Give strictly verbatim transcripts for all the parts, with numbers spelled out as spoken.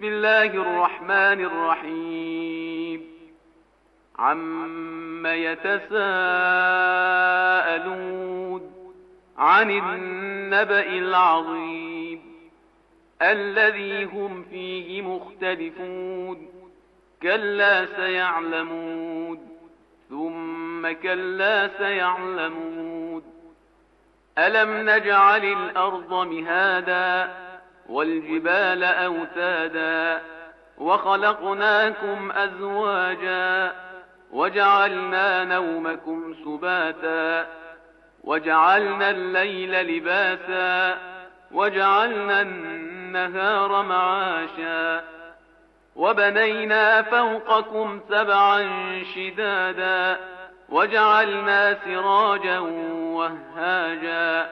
بسم الله الرحمن الرحيم. عم يتساءلون عن النبأ العظيم الذي هم فيه مختلفون كلا سيعلمون ثم كلا سيعلمون ألم نجعل الأرض مهادا والجبال أوتادا وخلقناكم أزواجا وجعلنا نومكم سباتا وجعلنا الليل لباسا وجعلنا النهار معاشا وبنينا فوقكم سبعا شدادا وجعلنا سراجا وهاجا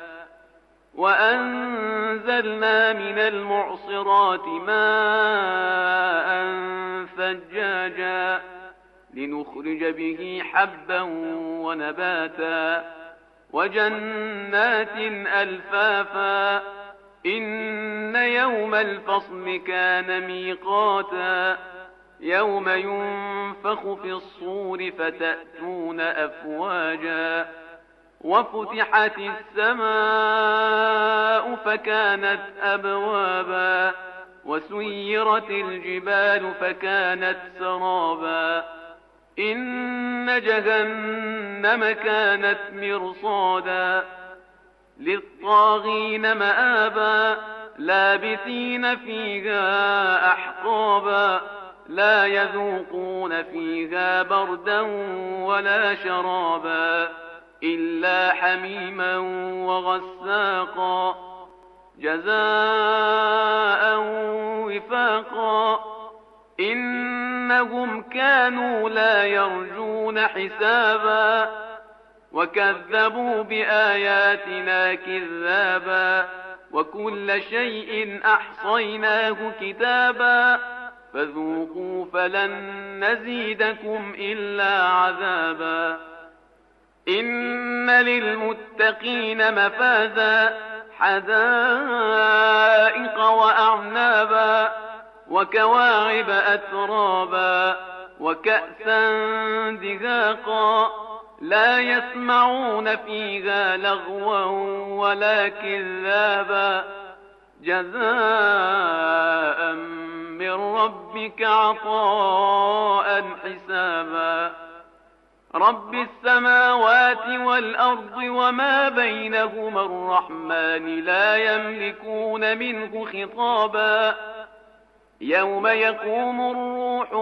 وأنزلنا من المعصرات ماء ثجاجا لنخرج به حبا ونباتا وجنات ألفافا إن يوم الفصل كان ميقاتا يوم ينفخ في الصور فتأتون أفواجا وفتحت السماء فكانت أبوابا وسيرت الجبال فكانت سرابا إن جهنم كانت مرصادا للطاغين مآبا لابثين فيها أحقابا لا يذوقون فيها بردا ولا شرابا إلا حميما وغساقا جزاء وفاقا إنهم كانوا لا يرجون حسابا وكذبوا بآياتنا كذابا وكل شيء أحصيناه كتابا فذوقوا فلن نزيدكم إلا عذابا إن للمتقين مفازا حدائق وأعنابا وكواعب أترابا وكأسا دهاقا لا يسمعون فيها لغوا ولا كذابا جزاء من ربك عطاء حسابا رب السماوات والأرض وما بينهما الرحمن لا يملكون منه خطابا يوم يقوم الروح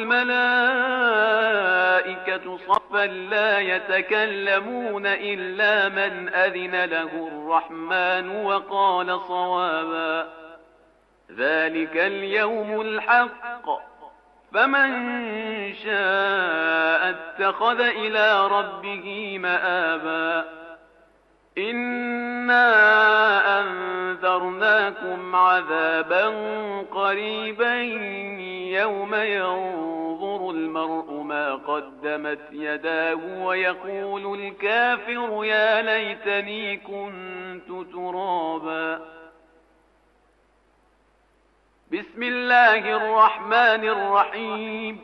والملائكة صفا لا يتكلمون إلا من أذن له الرحمن وقال صوابا ذلك اليوم الحق فمن شاء اتخذ إلى ربه مآبا إنا أنذرناكم عذابا قريبا يوم ينظر المرء ما قدمت يداه ويقول الكافر يا ليتني كنت ترابا بسم الله الرحمن الرحيم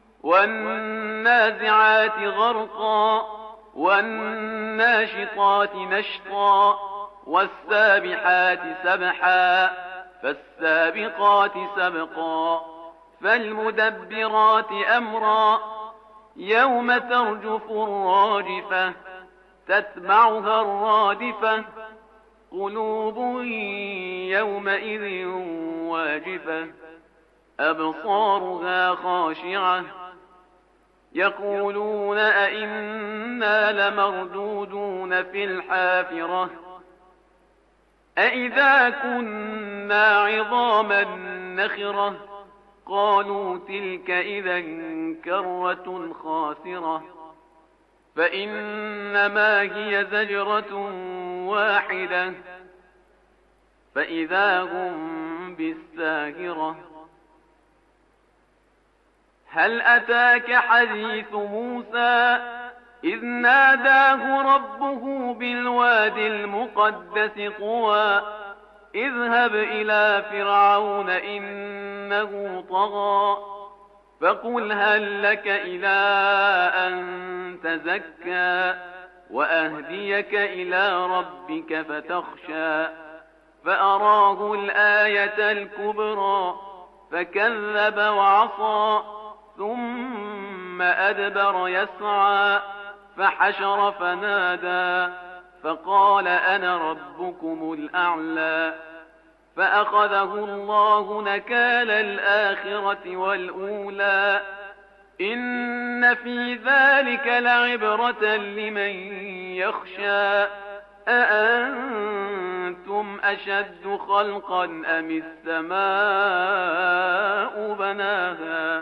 والنازعات غرقا والناشطات نشطا والسابحات سبحا فالسابقات سبقا فالمدبرات أمرا يوم ترجف الراجفة تتبعها الرادفة قلوب يومئذ واجفة أبصارها خاشعة يقولون أئنا لمردودون في الحافرة أئذا كنا عظاما نخرة قالوا تلك إذا كرة خاسرة فإنما هي زجرة واحدة فإذا هم بالساهرة هل أتاك حديث موسى إذ ناداه ربه بالواد المقدس طوى اذهب إلى فرعون إنه طغى فقل هل لك إلى أن تزكى وأهديك إلى ربك فتخشى فأراه الآية الكبرى فكذب وعصى ثم أدبر يسعى فحشر فنادى فقال أنا ربكم الأعلى فأخذه الله نكال الآخرة والأولى إن في ذلك لعبرة لمن يخشى أأنتم أشد خلقا أم السماء بناها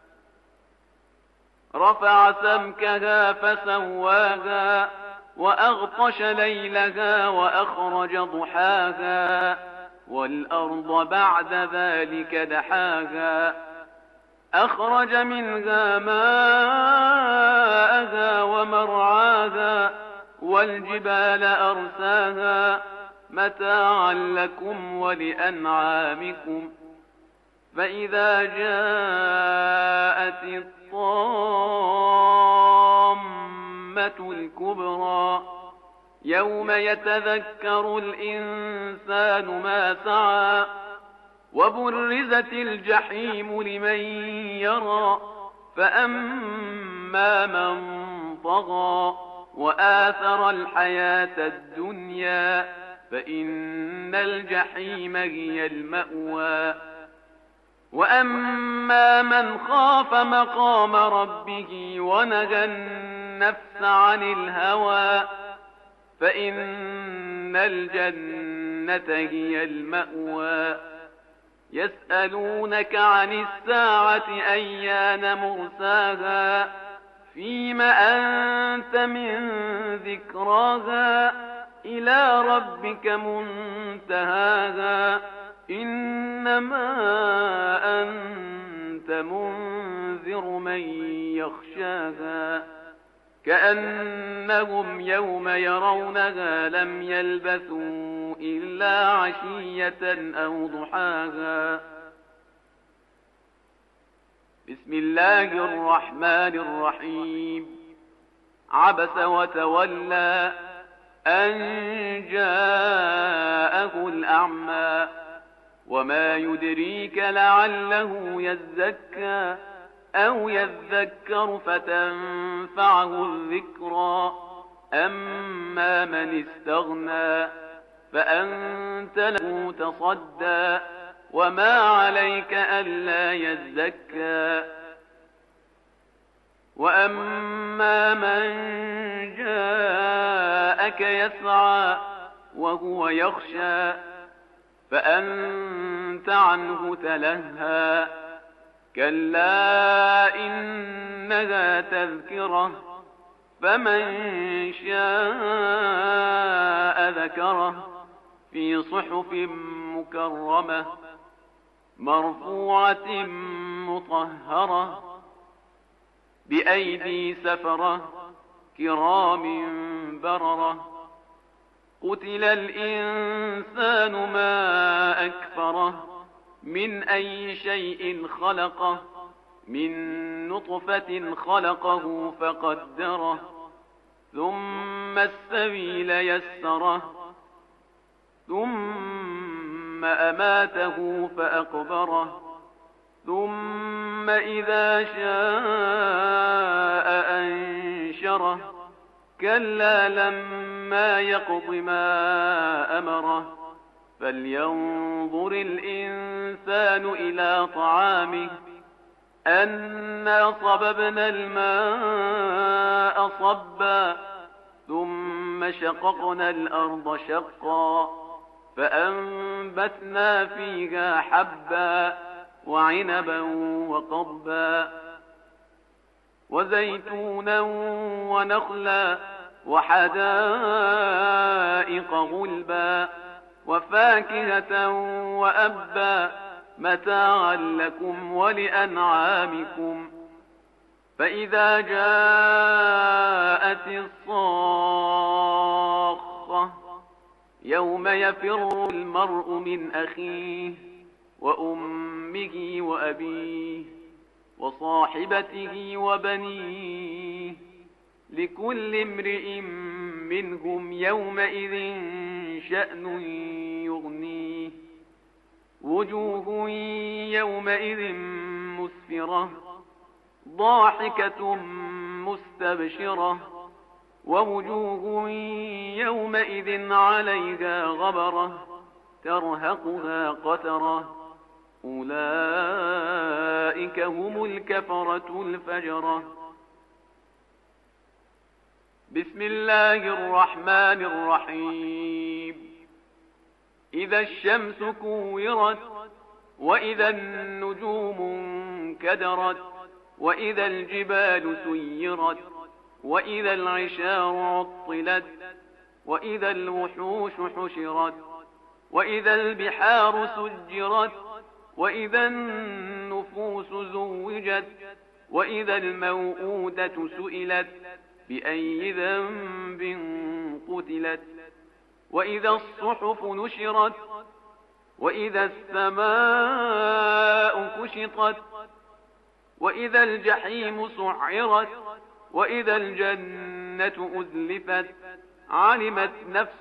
رفع سمكها فسواها وأغطش ليلها وأخرج ضحاها والأرض بعد ذلك دحاها أخرج منها ماءها ومرعاها والجبال أرساها متاعا لكم ولأنعامكم فإذا جاءت الطامة الكبرى يوم يتذكر الإنسان ما سعى وبرزت الجحيم لمن يرى فأما من طغى وآثر الحياة الدنيا فإن الجحيم هي المأوى وأما من خاف مقام ربه ونهى النفس عن الهوى فإن الجنة هي المأوى يسألونك عن الساعة أيان مرساها فيم أنت من ذكراها إلى ربك منتهاها إنما أنت منذر من يخشاها كأنهم يوم يرونها لم يلبثوا إلا عشية أو ضحاها بسم الله الرحمن الرحيم عبس وتولى أن جاءه الأعمى وما يدريك لعله يزكى أو يذكر فتنفعه الذكرى أما من استغنى فأنت له تصدى وما عليك ألا يزكى وأما من جاءك يسعى وهو يخشى فأنت عنه تلهى كلا إنها تذكرة فمن شاء ذكره في صحف مكرمة مرفوعة مطهرة بأيدي سفرة كرام بررة قتل الإنسان ما أكفره من أي شيء خلقه من نطفة خلقه فقدره ثم السبيل يسره ثم أماته فأقبره ثم إذا شاء أنشره كلا لما يقض ما أمره فلينظر الإنسان إلى طعامه أنا صببنا الماء صبا ثم شققنا الأرض شقا فأنبتنا فيها حبا وعنبا وقضبا وزيتونا ونخلا وحدائق غلبا وفاكهة وأبا متاعا لكم ولأنعامكم فإذا جاءت الصاخة يوم يفر المرء من أخيه وأمه وأبيه وصاحبته وبنيه لكل امرئ منهم يومئذ شأن يغنيه وجوه يومئذ مسفرة ضاحكة مستبشرة ووجوه يومئذ عليها غبرة ترهقها قترة أولئك هم الكفرة الفجرة. بسم الله الرحمن الرحيم. إذا الشمس كورت وإذا النجوم انكدرت وإذا الجبال سيرت وإذا العشار عطلت وإذا الوحوش حشرت وإذا البحار سجرت وإذا النفوس زوجت وإذا الموءودة سئلت بأي ذنب قتلت وإذا الصحف نشرت وإذا السماء كشطت وإذا الجحيم سعرت وإذا الجنة أزلفت علمت نفس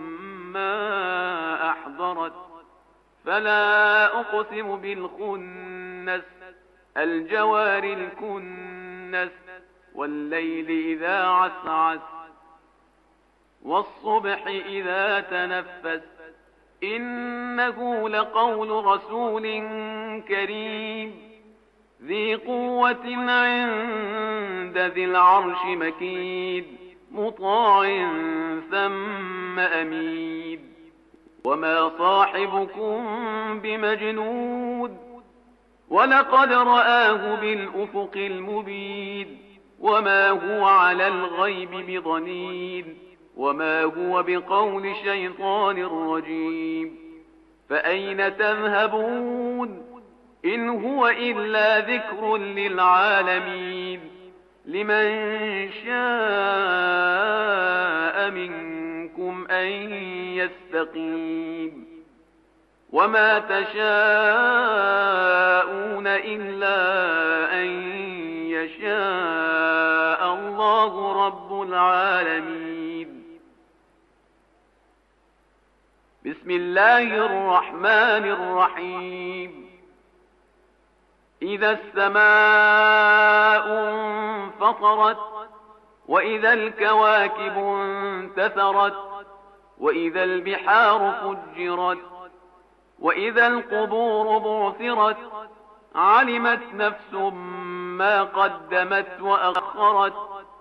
ما أحضرت فلا أقسم بالخنس الجوار الكنس والليل إذا عسعس والصبح إذا تنفس إنه لقول رسول كريم ذي قوة عند ذي العرش مكيد مطاع ثم أميد وما صاحبكم بمجنود ولقد رآه بالأفق المبين وما هو على الغيب بضنين وما هو بقول شيطان رجيم فأين تذهبون إن هو إلا ذكر للعالمين لمن شاء منكم أن يستقيم وما تشاءون إلا أن يشاء الله رب العالمين. بسم الله الرحمن الرحيم. إذا السماء انفطرت وإذا الكواكب انتثرت وإذا البحار فجرت وإذا القبور بعثرت علمت نفس ما قدمت وأخرت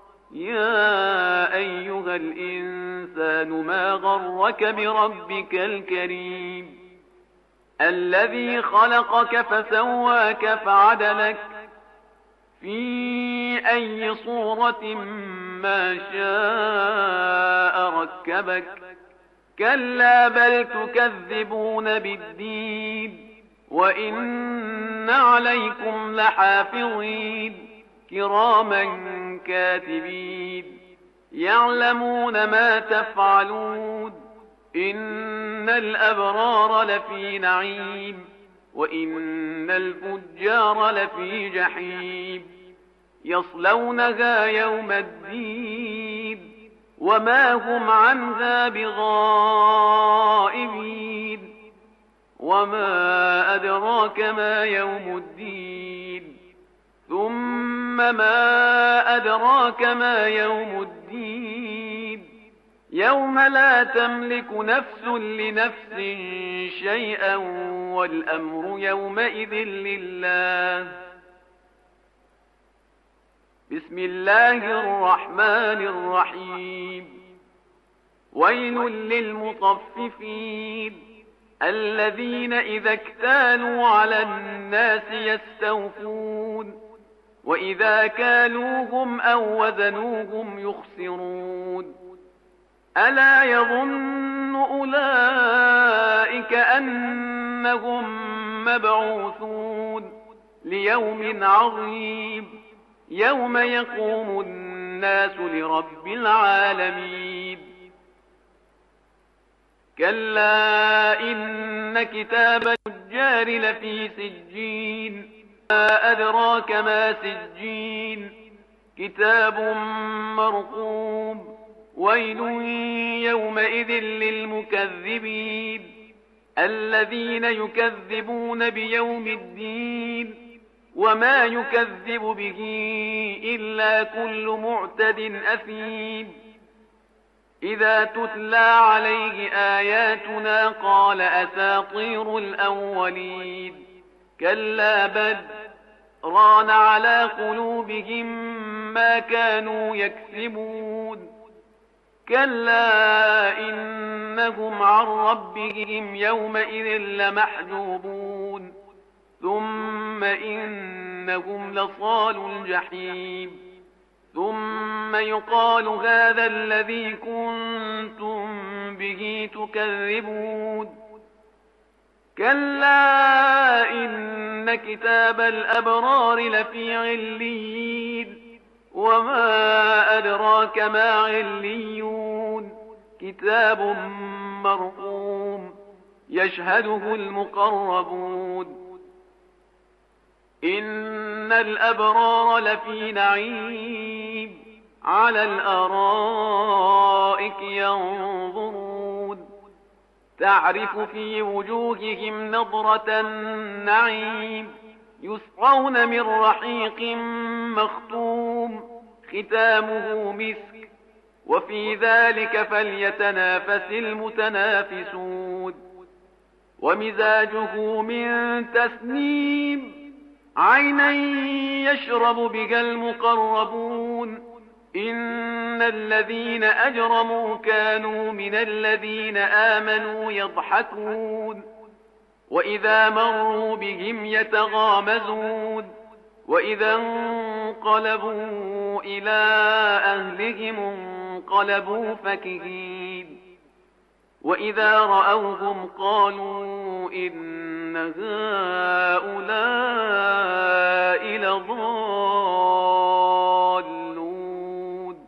يا أيها الإنسان ما غرك بربك الكريم الذي خلقك فسواك فعدلك في أي صورة ما شاء ركبك كلا بل تكذبون بالدين وإن عليكم لحافظين كراما كاتبين يعلمون ما تفعلون إن الأبرار لفي نعيم وإن الفجار لفي جحيم يصلونها يوم الدين وما هم عنها بغائبين وما أدراك ما يوم الدين ثم ما أدراك ما يوم الدين يوم لا تملك نفس لنفس شيئا والأمر يومئذ لله. بسم الله الرحمن الرحيم. ويل للمطففين الذين إذا اكتالوا على الناس يستوفون وإذا كالوهم أو وزنوهم يخسرون ألا يظن أولئك أنهم مبعوثون ليوم عظيم يوم يقوم الناس لرب العالمين. كلا إن كتاب الفجار لفي سجين ما أدراك ما سجين كتاب مرقوم ويل يومئذ للمكذبين الذين يكذبون بيوم الدين وما يكذب به إلا كل معتد أثيم إذا تتلى عليه آياتنا قال أساطير الأولين كلا بل ران على قلوبهم ما كانوا يكسبون كلا إنهم عن ربهم يومئذ لمحجوبون ثم إنهم لصالوا الجحيم ثم يقال هذا الذي كنتم به تكذبون كلا إن كتاب الأبرار لفي عليين وما أدراك ما عليون كتاب مرقوم يشهده المقربون إن الأبرار لفي نعيم على الأرائك ينظرون تعرف في وجوههم نضرة النعيم يسقون من رحيق مختوم ختامه مسك وفي ذلك فليتنافس المتنافسون ومزاجه من تسنيم عينا يشرب بها المقربون إن الذين أجرموا كانوا من الذين آمنوا يضحكون وإذا مروا بهم يتغامزون وإذا انقلبوا إلى أهلهم انقلبوا فكهين وإذا رأوهم قالوا إن هؤلاء لضالون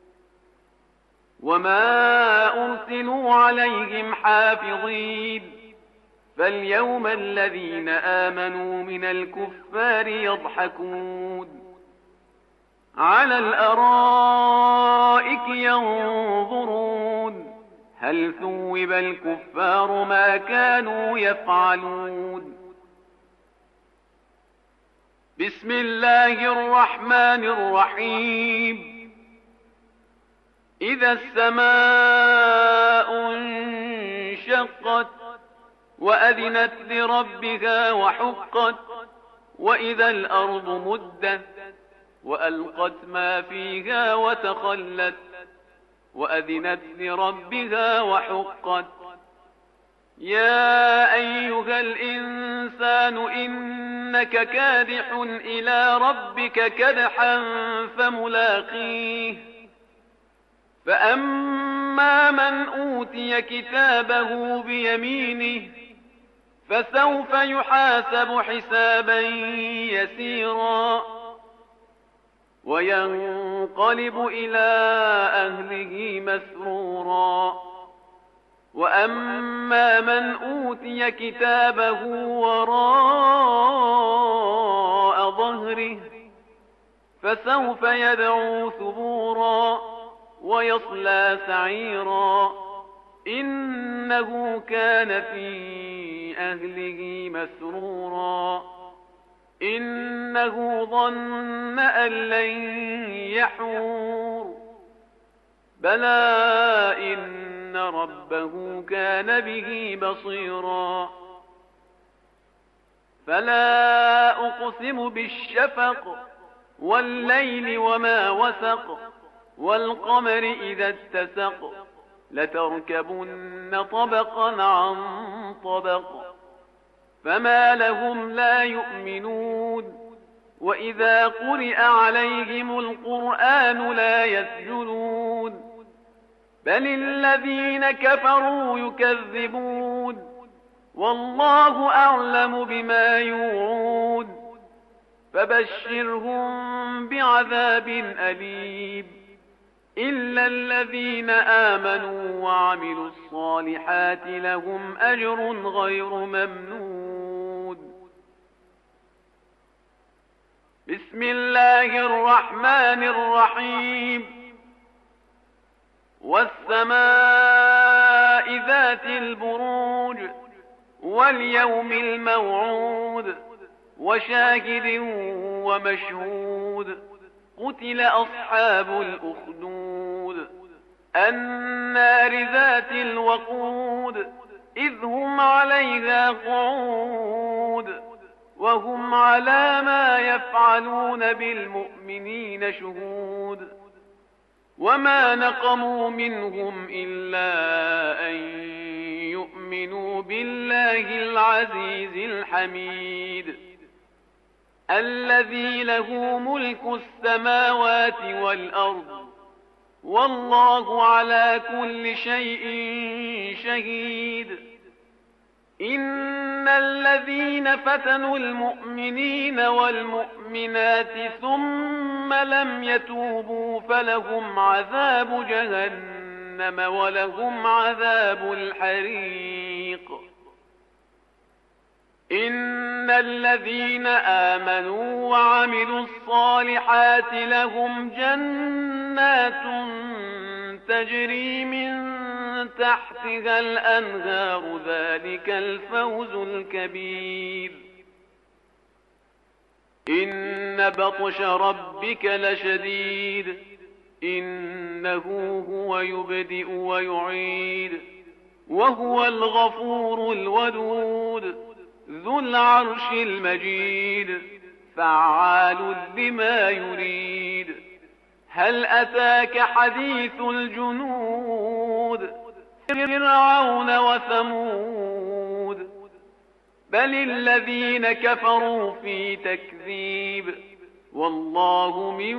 وما أرسلوا عليهم حافظين فاليوم الذين آمنوا من الكفار يضحكون على الأرائك ينظرون هل ثوب الكفار ما كانوا يفعلون بسم الله الرحمن الرحيم إذا السماء انشقت وأذنت لربها وحقت وإذا الأرض مدت وألقت ما فيها وتخلت وأذنت لربها وحقت يا أيها الإنسان إنك كادح إلى ربك كدحا فملاقيه فأما من أوتي كتابه بيمينه فسوف يحاسب حسابا يسيرا وينقلب إلى أهله مسرورا وأما من أوتي كتابه وراء ظهره فسوف يدعو ثبورا ويصلى سعيرا إنه كان في أهله مسرورا إنه ظن أن لن يحور بلى إن ربه كان به بصيرا فلا أقسم بالشفق والليل وما وسق والقمر إذا اتسق لتركبن طبقا عن طبق فما لهم لا يؤمنون وإذا قرئ عليهم القرآن لا يسجدون بل الذين كفروا يكذبون والله أعلم بما يوعون فبشرهم بعذاب أليم إلا الذين آمنوا وعملوا الصالحات لهم أجر غير ممنون. بسم الله الرحمن الرحيم. والسماء ذات البروج واليوم الموعود وشاهد ومشهود. قتل أصحاب الأخدود النار ذات الوقود إذ هم عليها قعود وهم على ما يفعلون بالمؤمنين شهود. وما نقموا منهم إلا أن يؤمنوا بالله العزيز الحميد الذي له ملك السماوات والأرض والله على كل شيء شهيد. إن الذين فتنوا المؤمنين والمؤمنات ثم لم يتوبوا فلهم عذاب جهنم ولهم عذاب الحريق. إن الذين آمنوا وعملوا الصالحات لهم جنات تجري من تحتها الأنهار ذلك الفوز الكبير. إن بطش ربك لشديد إنه هو يبدئ ويعيد وهو الغفور الودود ذو العرش المجيد فعال لما يريد. هل أتاك حديث الجنود فرعون وثمود بل الذين كفروا في تكذيب والله من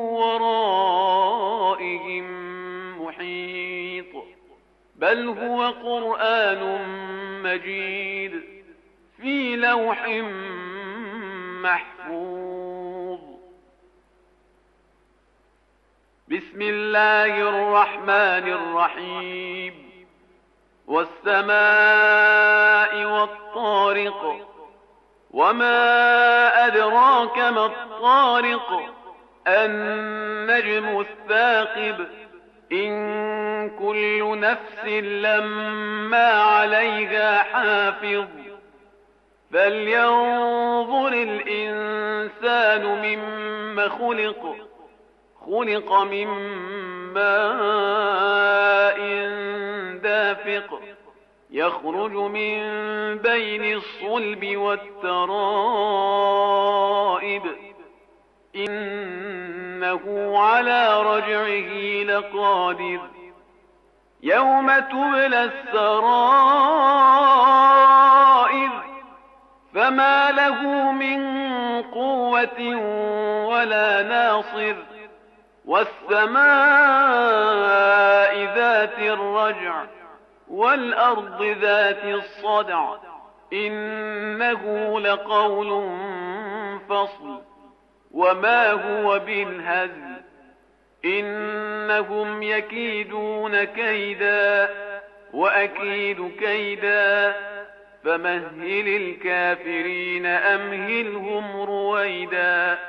ورائهم محيط. بل هو قرآن مجيد في لوح محفوظ. بسم الله الرحمن الرحيم. والسماء والطارق وما أدراك ما الطارق النجم الثاقب إن كل نفس لما عليها حافظ فلينظر الإنسان مما خلق خلق من ماء دافق يخرج من بين الصلب والترائب إنه على رجعه لقادر. يوم تبلى السرائر فما له من قوة ولا ناصر. والسماء ذات الرجع والأرض ذات الصدع إنه لقول فصل وما هو بالهزل إنهم يكيدون كيدا وأكيد كيدا فمهل الكافرين أمهلهم رويدا.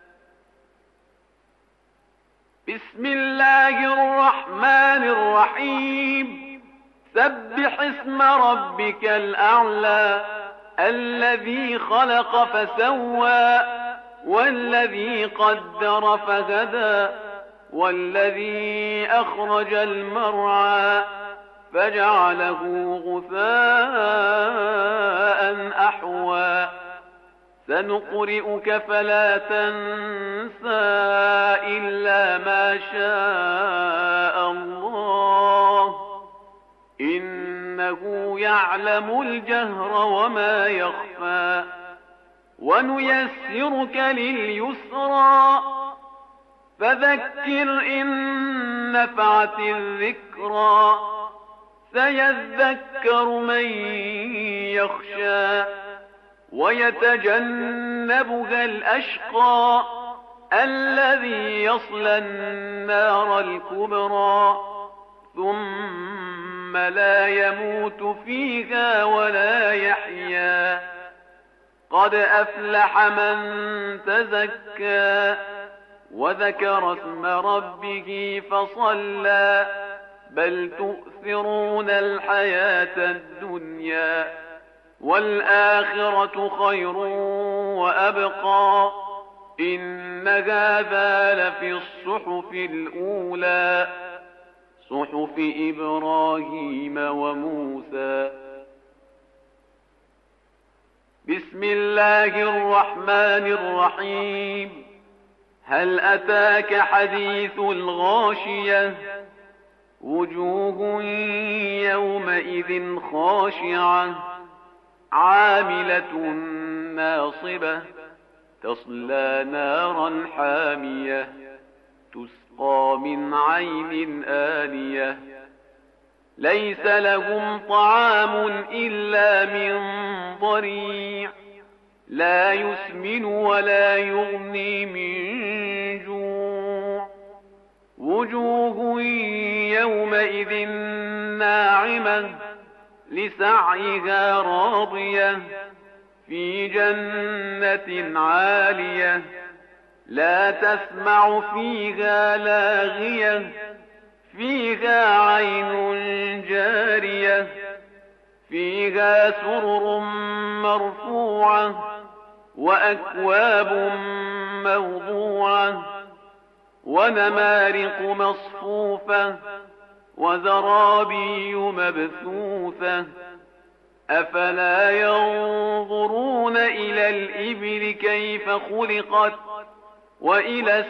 بسم الله الرحمن الرحيم. سبح اسم ربك الأعلى الذي خلق فسوى والذي قدر فهدى والذي أخرج المرعى فجعله غثاء أحوى. سنقرئك فلا تنسى إلا ما شاء الله إنه يعلم الجهر وما يخفى. ونيسرك لليسرى فذكر إن نفعت الذكرى سيذكر من يخشى ويتجنبها الأشقى الذي يصلى النار الكبرى ثم لا يموت فيها ولا يحيا قد أفلح من تزكى وذكر اسم ربه فصلى بل تؤثرون الحياة الدنيا والآخرة خير وأبقى إن هذا لفي الصحف الأولى صحف إبراهيم وموسى. بسم الله الرحمن الرحيم. هل أتاك حديث الغاشية وجوه يومئذ خاشعة عاملة ناصبة تصلى نارا حامية تسقى من عين آنية ليس لهم طعام إلا من ضريع لا يسمن ولا يغني من جوع وجوه يومئذ ناعمة لسعيها راضية في جنة عالية لا تسمع فيها لاغية فيها عين جارية فيها سرر مرفوعة وأكواب موضوعة ونمارق مصفوفة وزرابي مبثوثة أفلا ينظرون إلى الإبل كيف خلقت وإلى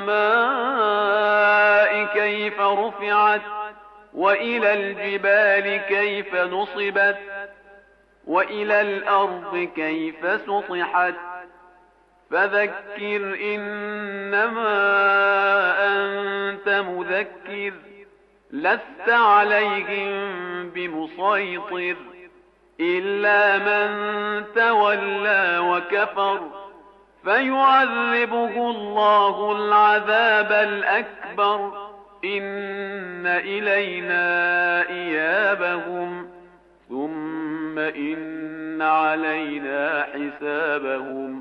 السماء كيف رفعت وإلى الجبال كيف نصبت وإلى الأرض كيف سطحت فذكر إنما أنت مذكر لست عليهم بمسيطر إلا من تولى وكفر فيعذبه الله العذاب الأكبر إن إلينا إيابهم ثم إن علينا حسابهم.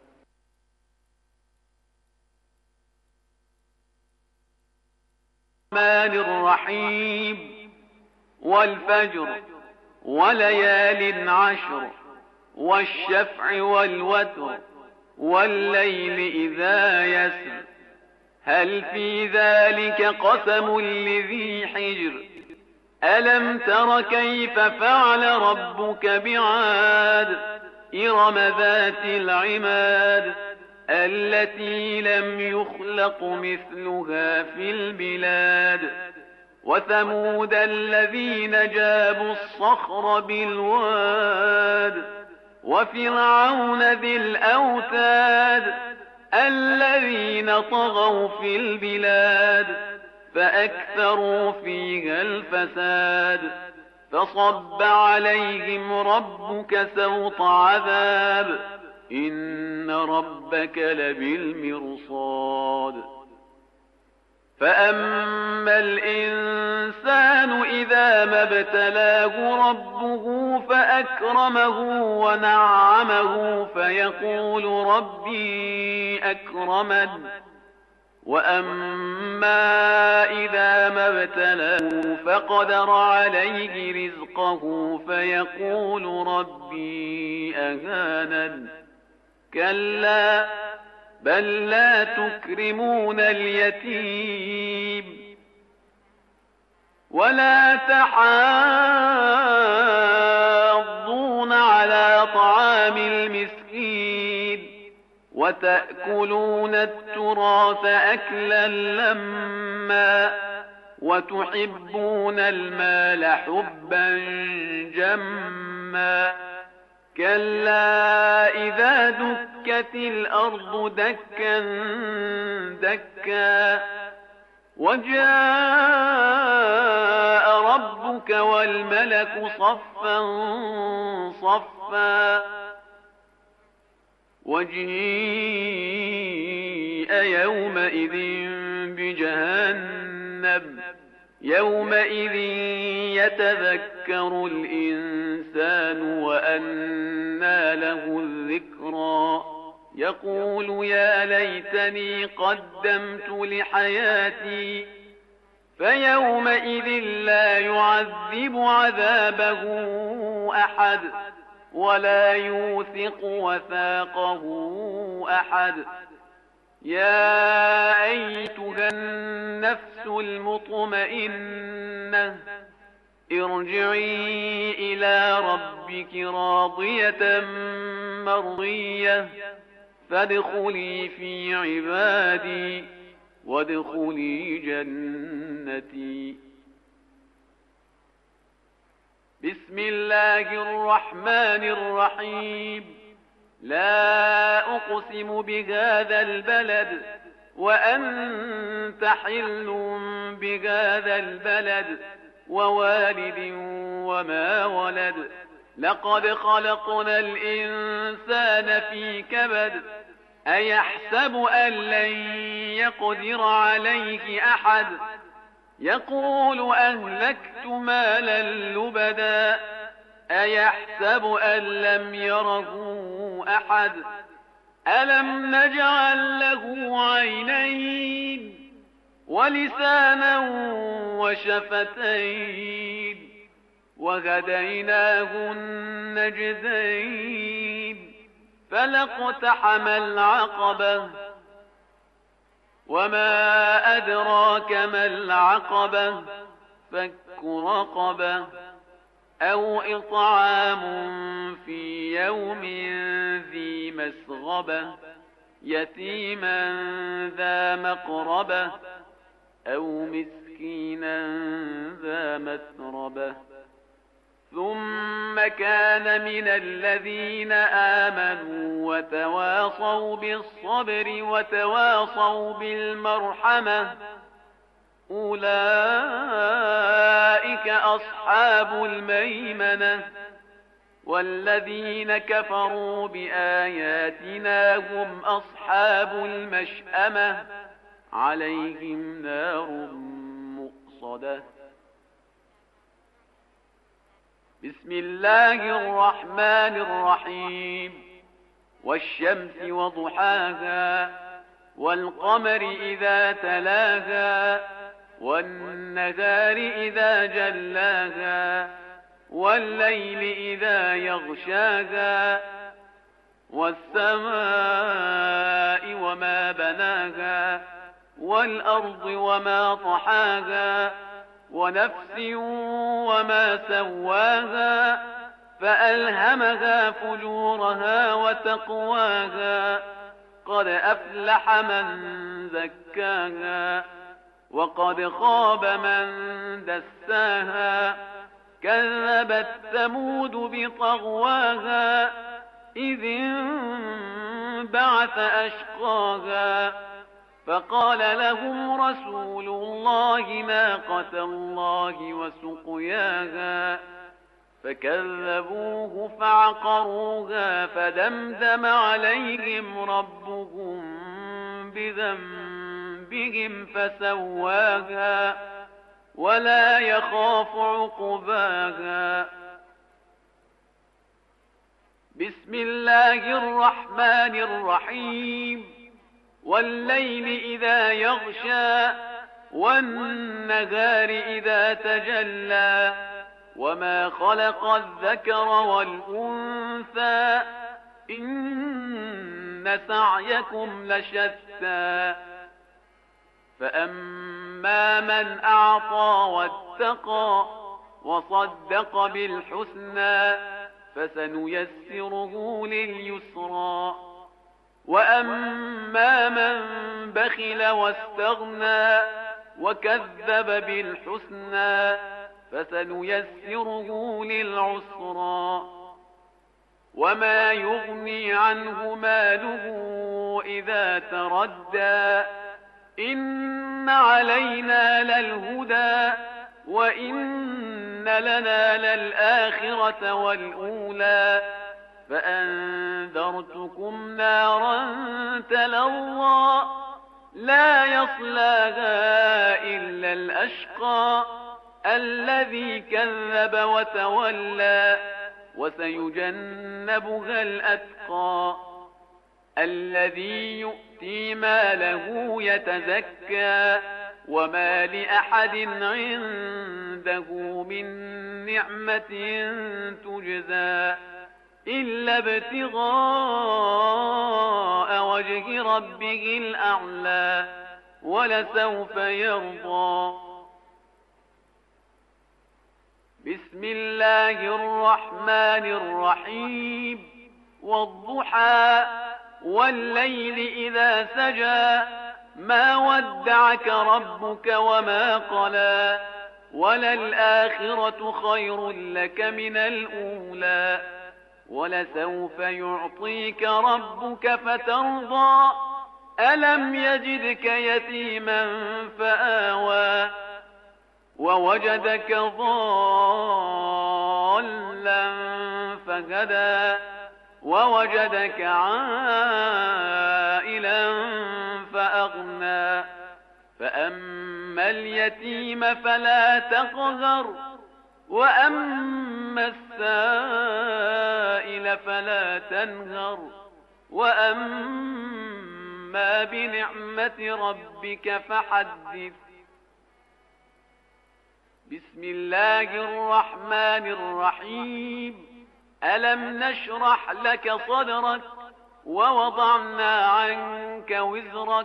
الرحمن الرحيم والفجر وليال عشر والشفع والوتر والليل إذا يسر هل في ذلك قسم لذي حجر ألم تر كيف فعل ربك بعاد إرم ذات العماد التي لم يخلق مثلها في البلاد وثمود الذين جابوا الصخر بالواد وفرعون ذي الأوتاد الذين طغوا في البلاد فأكثروا فيها الفساد فصب عليهم ربك سوط عذاب إن ربك لبالمرصاد فأما الإنسان إذا ما ابتلاه ربه فأكرمه ونعمه فيقول ربي أكرمن وأما إذا ما ابتلاه فقدر عليه رزقه فيقول ربي أهانن كلا بل لا تكرمون اليتيم ولا تحاضون على طعام المسكين وتأكلون التراث أكلا لما وتحبون المال حبا جما كلا إذا دكت الأرض دكا دكا وجاء ربك والملك صفا صفا وجيء يومئذ بجهنم يومئذ يتذكر الإنسان وأنى له الذكرى يقول يا ليتني قدمت لحياتي فيومئذ لا يعذب عذابه أحد ولا يوثق وثاقه أحد. يا أيتها النفس المطمئنة ارجعي إلى ربك راضية مرضية فادخلي في عبادي وادخلي جنتي. بسم الله الرحمن الرحيم. لا أقسم بهذا البلد وأنت حل بهذا البلد ووالد وما ولد لقد خلقنا الإنسان في كبد أيحسب أن لن يقدر عليه أحد يقول أهلكت مالا لبدا أيحسب أن لم يره أحد ألم نجعل له عينين ولسانا وشفتين وهديناه النجدين فلاقتحم العقبة وما أدراك ما العقبة فك رقبة أو إطعام في يوم ذي مسغبة يتيما ذا مقربة أو مسكينا ذا متربة ثم كان من الذين آمنوا وتواصوا بالصبر وتواصوا بالمرحمة أولئك أصحاب الميمنة والذين كفروا بآياتنا هم أصحاب المشأمة عليهم نار مؤصدة. بسم الله الرحمن الرحيم. والشمس وضحاها والقمر إذا تلاها والنهار إذا جلاها والليل إذا يغشاها والسماء وما بناها والأرض وما طحاها ونفس وما سواها فألهمها فجورها وتقواها قد أفلح من زكاها وقد خاب من دساها كذبت ثمود بطغواها إذ انبعث أشقاها فقال لهم رسول الله ناقة الله وسقياها فكذبوه فعقروها فدمدم عليهم ربهم بذنبهم فسواها ولا يخاف عقباها. بسم الله الرحمن الرحيم. والليل إذا يغشى والنهار إذا تجلى وما خلق الذكر والأنثى إن سعيكم لشتى فأما من أعطى واتقى وصدق بالحسنى فسنيسره لليسرى وأما من بخل واستغنى وكذب بالحسنى فسنيسره للعسرى وما يغني عنه ماله إذا تردى إن علينا للهدى وإن لنا للآخرة والأولى فأنذرتكم نارا تلظى لا يصلاها إلا الأشقى الذي كذب وتولى وسيجنبها الأتقى الذي يؤتي ماله يتزكى وما لأحد عنده من نعمة تجزى إلا ابتغاء وجه ربه الأعلى ولسوف يرضى. بسم الله الرحمن الرحيم والضحى والليل إذا سجى ما ودعك ربك وما قلى وللآخرة خير لك من الأولى ولسوف يعطيك ربك فترضى ألم يجدك يتيما فآوى ووجدك ضالا فهدى ووجدك عائلا فأغنى فأما اليتيم فلا تقهر وأما السائل فلا تنهر وأما بنعمة ربك فحدث. بسم الله الرحمن الرحيم ألم نشرح لك صدرك ووضعنا عنك وزرك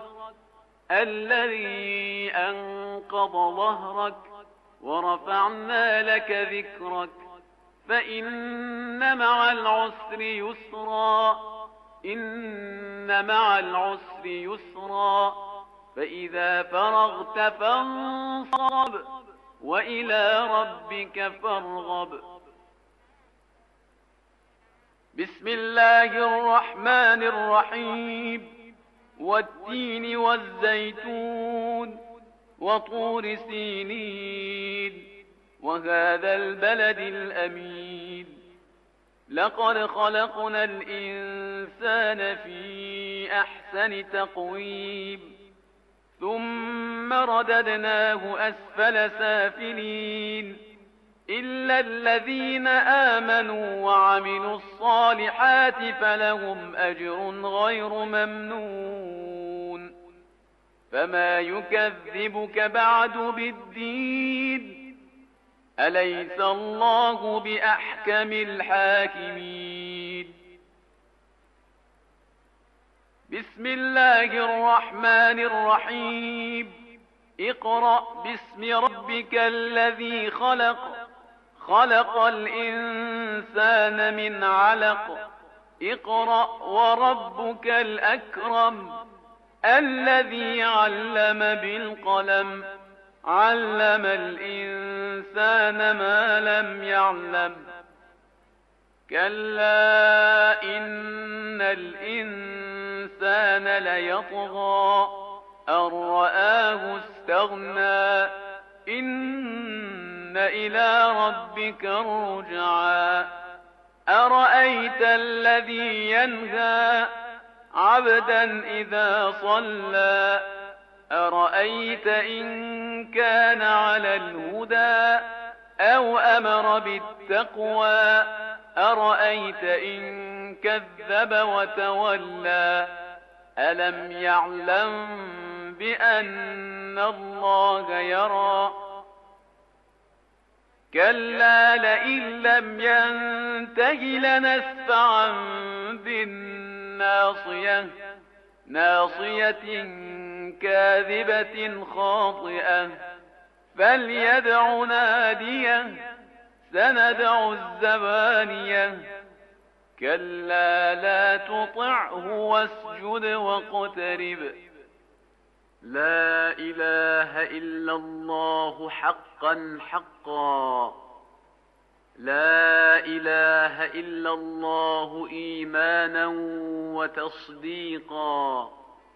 الذي أنقض ظهرك ورفعنا لك ذكرك فإن مع العسر يسرا إن مع العسر يسرا فإذا فرغت فانصب وإلى ربك فارغب. بسم الله الرحمن الرحيم والتين والزيتون وطور سينين وهذا البلد الأمين لقد خلقنا الإنسان في أحسن تقويم ثم رددناه أسفل سافلين إلا الذين آمنوا وعملوا الصالحات فلهم أجر غير ممنون فما يكذبك بعد بالدين أليس الله بأحكم الحاكمين. بسم الله الرحمن الرحيم اقرأ باسم ربك الذي خلق خلق الإنسان من علق اقرأ وربك الأكرم الذي علم بالقلم علم الإنسان ما لم يعلم كلا إن الإنسان ليطغى أن رآه استغنى إن إلى ربك الرجعى أرأيت الذي ينهى عبدا إذا صلى أرأيت إن كان على الهدى أو أمر بالتقوى أرأيت إن كذب وتولى ألم يعلم بأن الله يرى كلا لئن لم ينته لنسفعا بالناصية ناصية كاذبة خاطئة فليدع ناديه سندع الزبانية كلا لا تطعه واسجد واقترب. لا إله إلا الله حقا حقا لا إله إلا الله إيمانا وتصديقا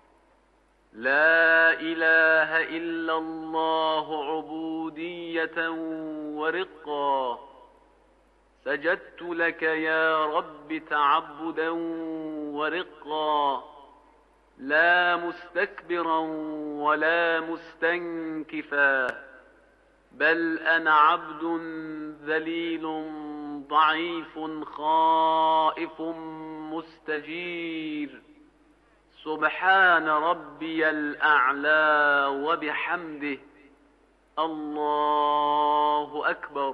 لا إله إلا الله عبودية ورقا سجدت لك يا رب تعبدا ورقا لا مستكبرا ولا مستنكفا، بل أنا عبد ذليل ضعيف خائف مستجير. سبحان ربي الأعلى وبحمده. الله أكبر.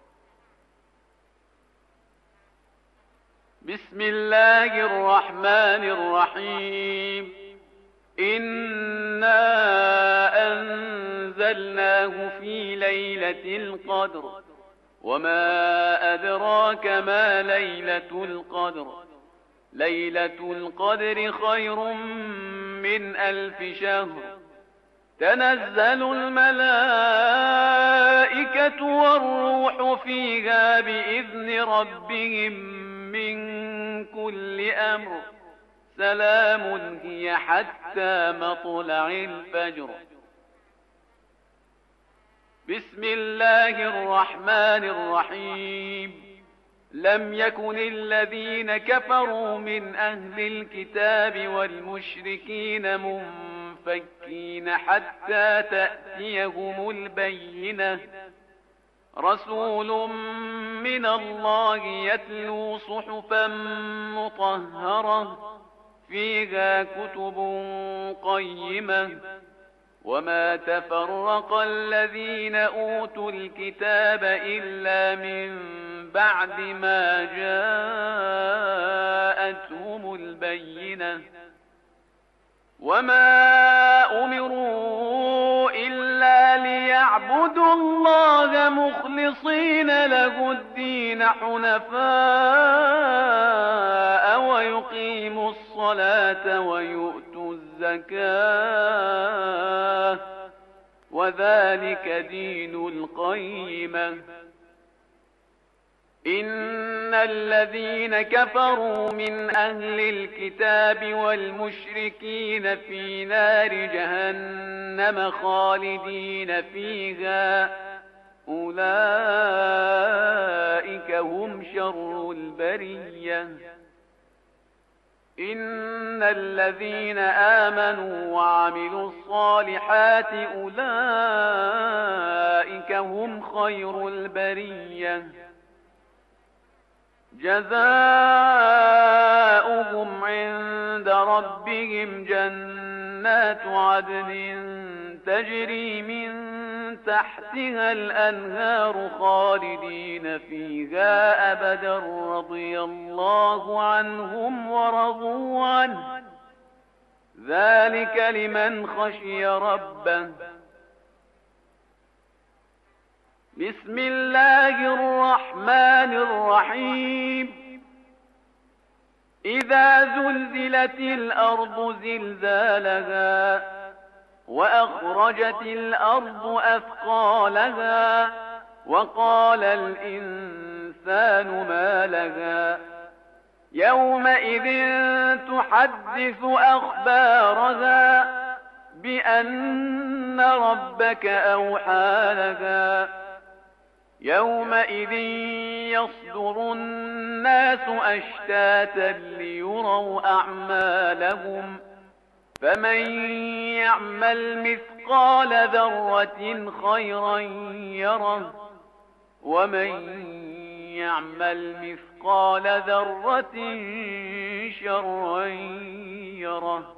بسم الله الرحمن الرحيم. إنا أنزلناه في ليلة القدر، وما أدراك ما ليلة القدر. ليلة القدر خير من ألف شهر. تنزل الملائكة والروح فيها بإذن ربهم من كل أمر. سلام هي حتى مطلع الفجر. بسم الله الرحمن الرحيم. لم يكن الذين كفروا من أهل الكتاب والمشركين منفكين حتى تأتيهم البينة. رسول من الله يتلو صحفا مطهرة فيها كتب قيمة. وما تفرق الذين أوتوا الكتاب إلا من بعد ما جاءتهم البينة. وما أمروا إلا ليعبدوا الله مخلصين له الدين حنفاء ويقيموا الصلاة ويؤتوا الزكاة وذلك دين القيمة. إن الذين كفروا من أهل الكتاب والمشركين في نار جهنم خالدين فيها أولئك هم شر البرية. إن الذين آمنوا وعملوا الصالحات أولئك هم خير البرية. جزاؤهم عند ربهم جنات عدن تجري من تحتها الأنهار خالدين فيها أبدا رضي الله عنهم ورضوا عنه ذلك لمن خشي ربه. بسم الله الرحمن الرحيم. إذا زلزلت الأرض زلزالها وأخرجت الأرض أثقالها وقال الإنسان ما لها يومئذ تحدث أخبارها بأن ربك أوحى لها. يومئذ يصدر الناس أشتاتا ليروا أعمالهم فمن يعمل مثقال ذرة خيرا يره ومن يعمل مثقال ذرة شرا يره.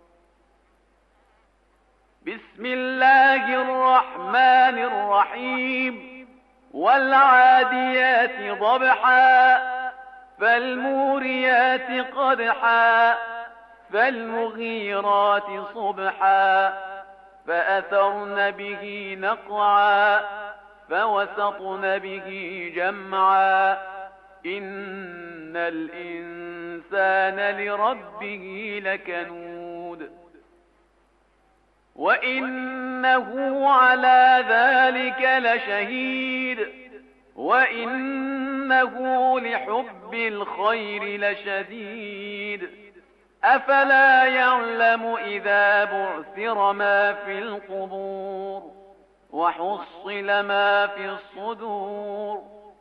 بسم الله الرحمن الرحيم. والعاديات ضبحا فالموريات قدحا فالمغيرات صبحا فأثرن به نقعا فوسطن به جمعا. إن الإنسان لربه لكنود وإنه على ذلك لشهيد وإنه لحب الخير لشديد. أفلا يعلم إذا بعثر ما في القبور وحصل ما في الصدور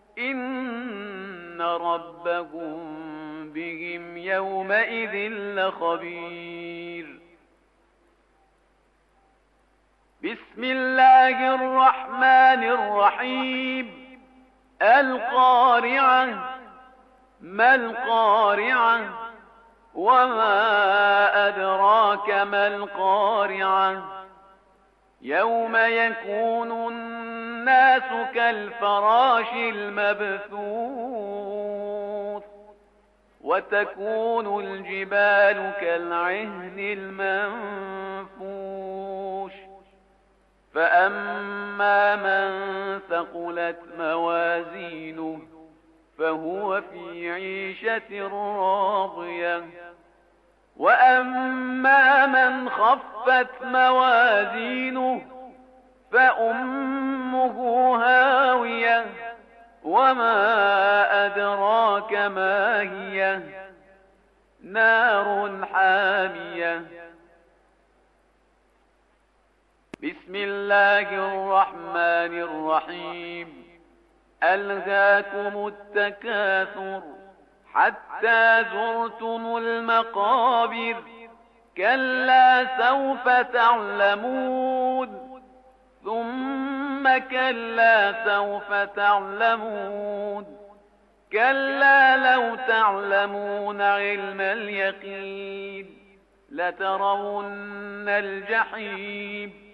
إن ربهم بهم يومئذ لخبير. بسم الله الرحمن الرحيم القارعة ما القارعة وما أدراك ما القارعة يوم يكون الناس كالفراش المبثوث وتكون الجبال كالعهن المنفوش فأما من ثقلت موازينه فهو في عيشة راضية وأما من خفت موازينه فأمه هاوية وما أدراك ما هي نار حامية بسم الله الرحمن الرحيم ألهاكم التكاثر حتى زرتم المقابر كلا سوف تعلمون ثم كلا سوف تعلمون كلا لو تعلمون علم اليقين لترون الجحيم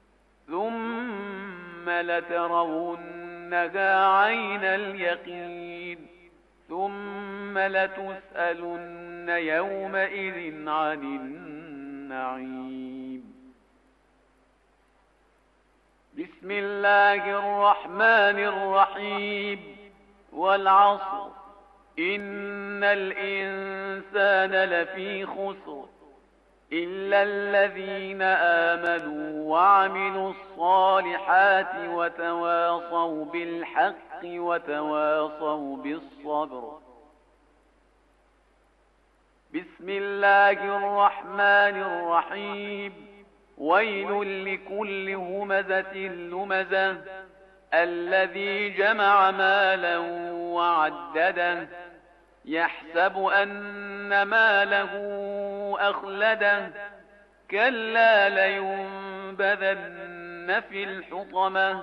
ثم لترونها عين اليقين ثم لتسألن يومئذ عن النعيم بسم الله الرحمن الرحيم والعصر إن الإنسان لفي خسر إلا الذين آمنوا وعملوا الصالحات وتواصوا بالحق وتواصوا بالصبر بسم الله الرحمن الرحيم ويل لكل همزة لمزة الذي جمع مالا وعدده يحسب أن ماله أخلده كلا لينبذن في الحطمة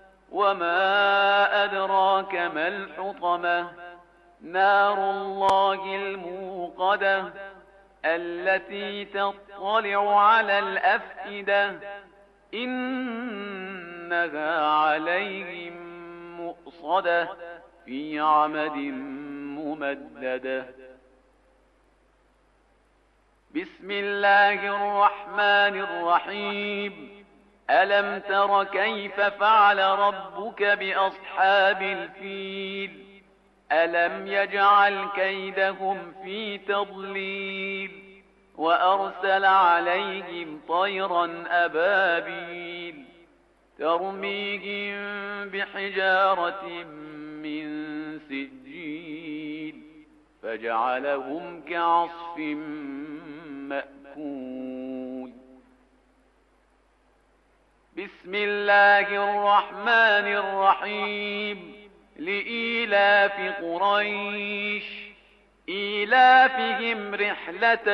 وما أدراك ما الحطمة نار الله الموقدة التي تطلع على الأفئدة إنها عليهم مؤصدة في عمد ممددة بسم الله الرحمن الرحيم ألم تر كيف فعل ربك بأصحاب الفيل ألم يجعل كيدهم في تضليل وأرسل عليهم طيرا أبابيل ترميهم بحجارة من سجيل فجعلهم كعصف مأكول بسم الله الرحمن الرحيم لإيلاف قريش إيلافهم رحلة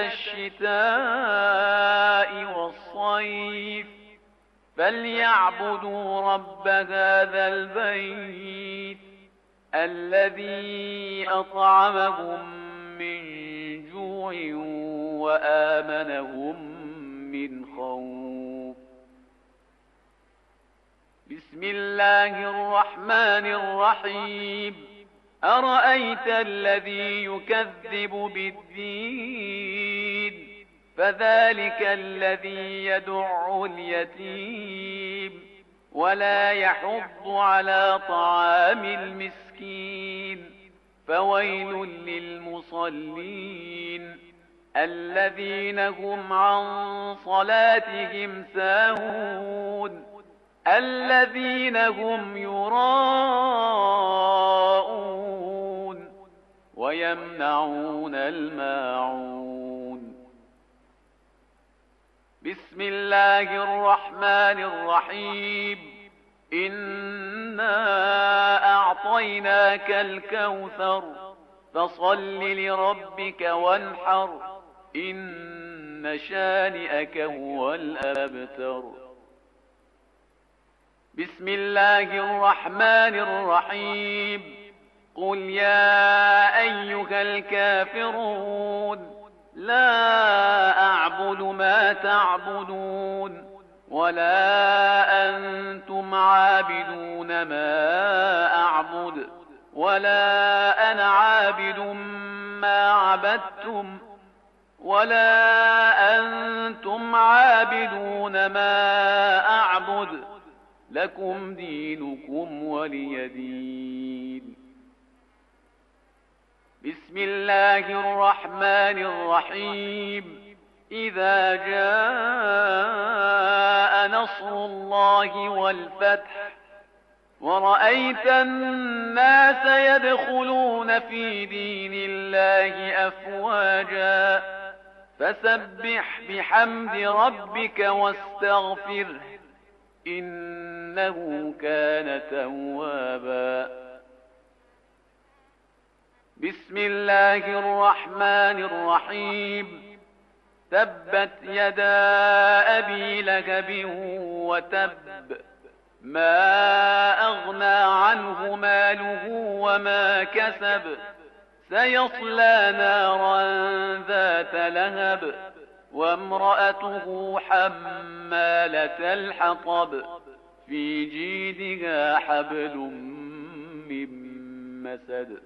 الشتاء والصيف فليعبدوا رب هذا البيت الذي أطعمهم من جوع وآمنهم من خوف بسم الله الرحمن الرحيم أرأيت الذي يكذب بالدين فذلك الذي يدع اليتيم ولا يحض على طعام المسكين فويل للمصلين الذين هم عن صلاتهم ساهون الذين هم يراءون ويمنعون الماعون بسم الله الرحمن الرحيم إنا أعطيناك الكوثر فصل لربك وانحر إن شانئك هو الأبتر بسم الله الرحمن الرحيم قل يا أيها الكافرون لا أعبد ما تعبدون ولا أنتم عابدون ما أعبد ولا أنا عابد ما عبدتم ولا أنتم عابدون ما أعبد لكم دينكم ولي دين. بسم الله الرحمن الرحيم إذا جاء نصر الله والفتح ورأيت الناس يدخلون في دين الله أفواجا فسبح بحمد ربك واستغفره إنه كان توابا. بسم الله الرحمن الرحيم تبت يدا أبي لهب وتب ما أغنى عنه ماله وما كسب سيصلى نارا ذات لهب وامرأته حمالة الحطب في جيدها حبل من مسد.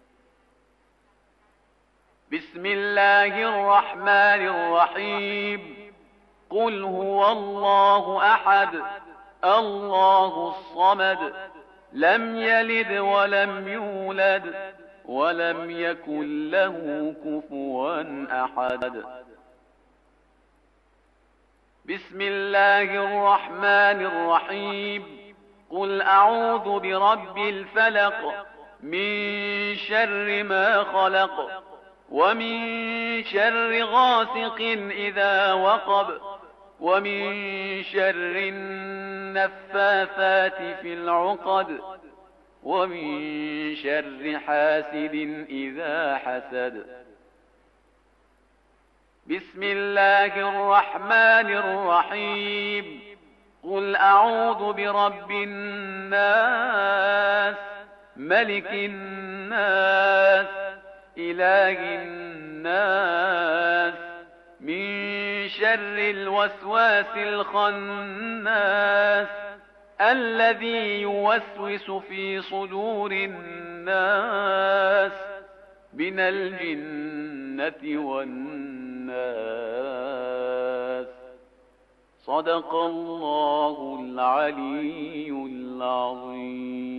بسم الله الرحمن الرحيم قل هو الله أحد الله الصمد لم يلد ولم يولد ولم يكن له كفوا أحد. بسم الله الرحمن الرحيم قل أعوذ برب الفلق من شر ما خلق ومن شر غاسق إذا وقب ومن شر النفاثات في العقد ومن شر حاسد إذا حسد. بسم الله الرحمن الرحيم قل أعوذ برب الناس ملك الناس إله الناس من شر الوسواس الخناس الذي يوسوس في صدور الناس من الجنة والناس. صدق الله العلي العظيم.